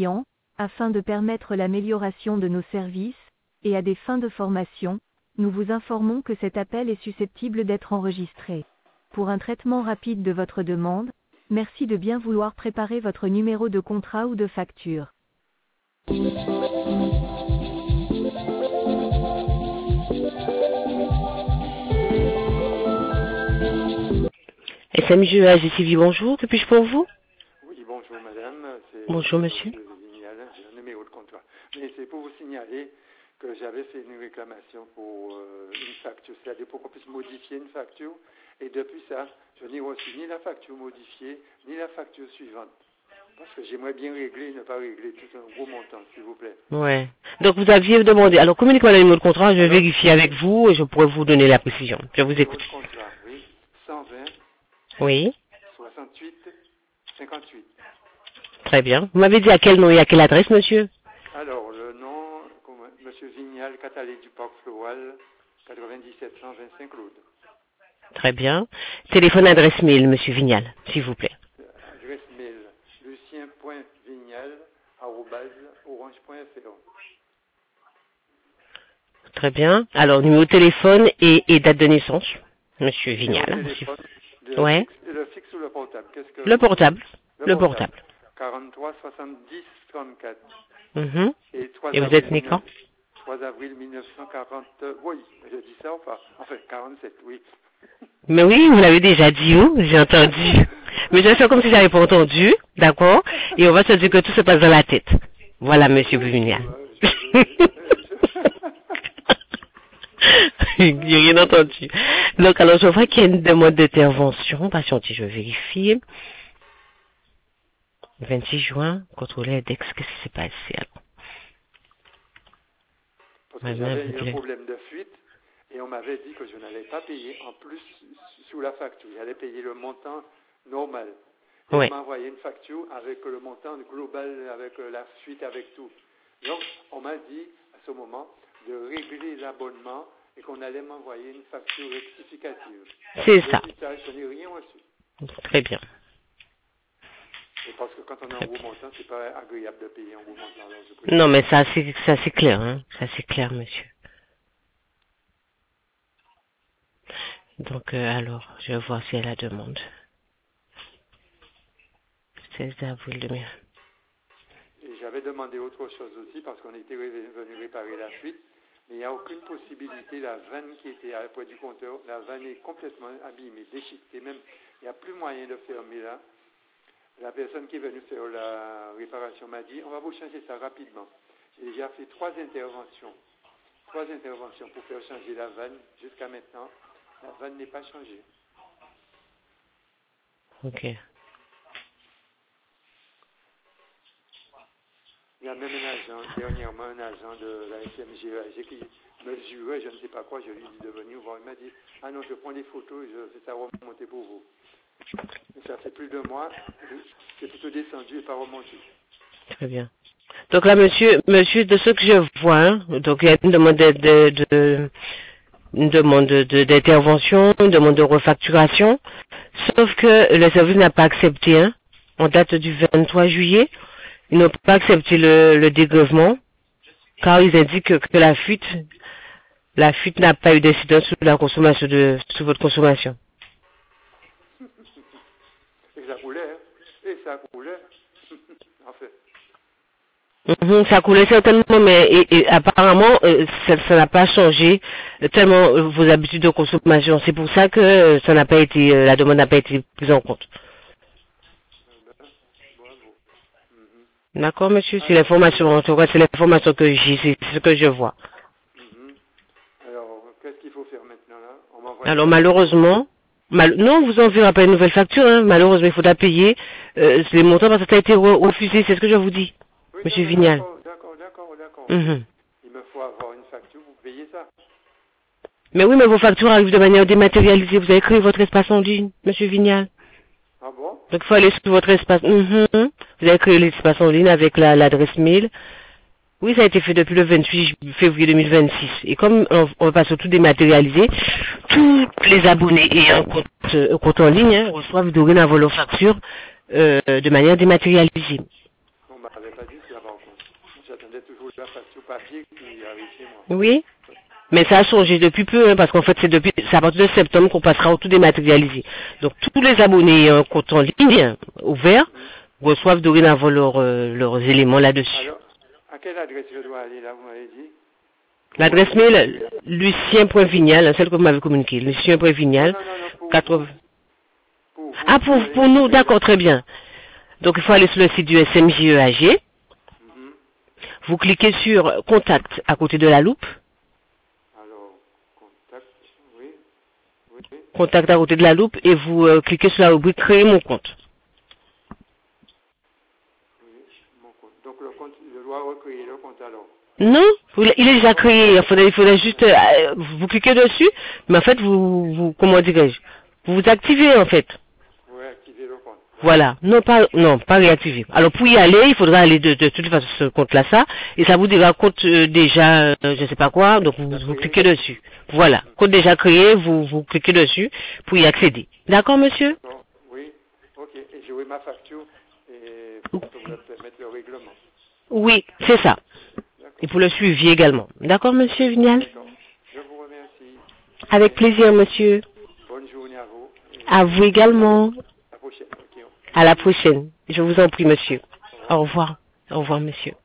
clients, afin de permettre l'amélioration de nos services, et à des fins de formation, nous vous informons que cet appel est susceptible d'être enregistré. Pour un traitement rapide de votre demande, merci de bien vouloir préparer votre numéro de contrat ou de facture. SMG AGCV, bonjour, que puis-je pour vous? Oui, bonjour madame. Bonjour monsieur. Vignal, j'ai un numéro de contrat. Mais c'est pour vous signaler que j'avais fait une réclamation pour une facture, c'est-à-dire pour qu'on puisse modifier une facture. Et depuis ça, je n'ai reçu ni la facture modifiée, ni la facture suivante. Parce que j'aimerais bien régler, ne pas régler tout un gros montant, s'il vous plaît. Ouais. Donc vous aviez demandé, alors communiquez-moi le numéro de contrat, je vais vérifier avec vous et je pourrai vous donner la précision. Je vous écoute. Numéro de contrat, oui. 120, Oui. 68, 58. Très bien. Vous m'avez dit à quel nom et à quelle adresse, monsieur? Alors, le nom, monsieur Vignal, Catalé du Parc Floral, 97 125 Claude. Très bien. Téléphone, adresse mail, monsieur Vignal, s'il vous plaît. Adresse mail, lucien.vignal@orange.fr. Très bien. Alors, numéro de téléphone et date de naissance, monsieur Vignal. Ouais. Le fixe ou le portable? Le portable. Le portable. 43 70 34. Et vous êtes né quand? 3 avril 1940. Oui, je dis ça ou pas? Enfin, 47, oui. Mais oui, vous l'avez déjà dit, où? J'ai entendu. Mais je vais faire comme si j'avais pas entendu, d'accord? Et on va se dire que tout se passe dans la tête. Voilà, monsieur Vignal. J'ai rien entendu. Donc, alors, je vois qu'il y a une demande d'intervention. Patientez, je vais vérifier. 26 juin, contrôler l'index. Qu'est-ce qui s'est passé, alors? Parce que j'avais eu un problème de fuite et on m'avait dit que je n'allais pas payer en plus sous la facture. J'allais payer le montant normal. Et on m'a envoyé une facture avec le montant global, avec la fuite, avec tout. Donc, on m'a dit à ce moment de régler l'abonnement et qu'on allait m'envoyer une facture rectificative. C'est ça. Je n'ai rien reçu. Très bien. Et parce que quand on a un gros montant, c'est pas agréable de payer un gros montant. Non, mais ça c'est clair, hein. Ça c'est clair, monsieur. Donc, alors, je vais voir si elle a demande. 16 avril 2000. Et j'avais demandé autre chose aussi parce qu'on était venu réparer la fuite. Mais il n'y a aucune possibilité, la vanne qui était à la pointe du compteur, la vanne est complètement abîmée, déchiquetée même. Il n'y a plus moyen de fermer là. La personne qui est venue faire la réparation m'a dit, on va vous changer ça rapidement. J'ai déjà fait 3 interventions pour faire changer la vanne. Jusqu'à maintenant, la vanne n'est pas changée. Ok. Il y a même un agent, dernièrement un agent de la SMGEAG qui me jurait, je ne sais pas quoi, je lui ai dit de venir voir. Il m'a dit, ah non, je prends des photos et je fais ça remonter pour vous. Mais ça fait plus de mois, c'est plutôt descendu et pas remonté. Très bien. Donc là, monsieur, de ce que je vois, hein, donc il y a une demande d'intervention, une demande de refacturation, sauf que le service n'a pas accepté, hein, en date du 23 juillet. Ils n'ont pas accepté le dégrèvement, car ils indiquent que la fuite n'a pas eu d'incidence sur la consommation sur votre consommation. Et ça coulait, hein? Et ça coulait, en fait. Ça coulait certainement, mais et apparemment, ça n'a pas changé tellement vos habitudes de consommation. C'est pour ça que ça n'a pas été, la demande n'a pas été prise en compte. D'accord, monsieur, c'est l'information, en tout cas, c'est l'information que j'ai, c'est ce que je vois. Alors, qu'est-ce qu'il faut faire maintenant, là? Alors, malheureusement, non, vous enverrez pas une nouvelle facture, hein. Malheureusement, il faudra payer, les montants parce que ça a été refusé, c'est ce que je vous dis, oui, monsieur Vignal. D'accord. Il me faut avoir une facture, vous payez ça. Mais oui, mais vos factures arrivent de manière dématérialisée, vous avez créé votre espace en ligne, monsieur Vignal. Ah bon? Donc, il faut aller sur votre espace. Vous avez créé l'espace en ligne avec l'adresse mail. Oui, ça a été fait depuis le 28 février 2026. Et comme on va surtout dématérialiser, tous les abonnés et un compte en ligne reçoivent dorénavant leurs factures de manière dématérialisée. On m'avait pas dit ça. papier qui arrive chez moi. Oui. Mais ça a changé depuis peu, hein, parce qu'en fait, c'est à partir de septembre qu'on passera au tout dématérialisé. Donc, tous les abonnés ayant un compte en ligne ouvert reçoivent dorénavant leurs éléments là-dessus. Alors, à quelle adresse je dois aller là, vous m'avez dit? L'adresse mail, lucien.vignal, celle que vous m'avez communiquée, lucien.vignal, Non, 80. pour vous. Ah, pour nous, d'accord, très bien. Donc, il faut aller sur le site du SMJEAG. Vous cliquez sur Contact à côté de la loupe. Alors, contact, oui. Contact à côté de la loupe et vous cliquez sur la rubrique Créer mon compte. Oui, mon compte. Donc, le compte, je dois recréer le compte alors. Non, il est déjà créé. Il faudrait juste, vous cliquez dessus, mais en fait, comment dirais-je, vous vous activez en fait. Oui, activer le compte. Voilà. Non, pas réactiver. Alors pour y aller, il faudra aller de toute façon sur ce compte-là, ça, et ça vous dira compte déjà, je sais pas quoi, donc vous cliquez dessus. Voilà. Compte déjà créé, vous cliquez dessus pour y accéder. D'accord, monsieur? Bon, oui, ok. Et j'aurai ma facture et pour me permettre le règlement. Oui, c'est ça. Et pour le suivi également. D'accord, monsieur Vignal? D'accord. Je vous remercie. Avec plaisir, monsieur. Bonne journée à vous. À vous également. À la prochaine. Ok. À la prochaine. Je vous en prie, monsieur. Au revoir. Au revoir, monsieur.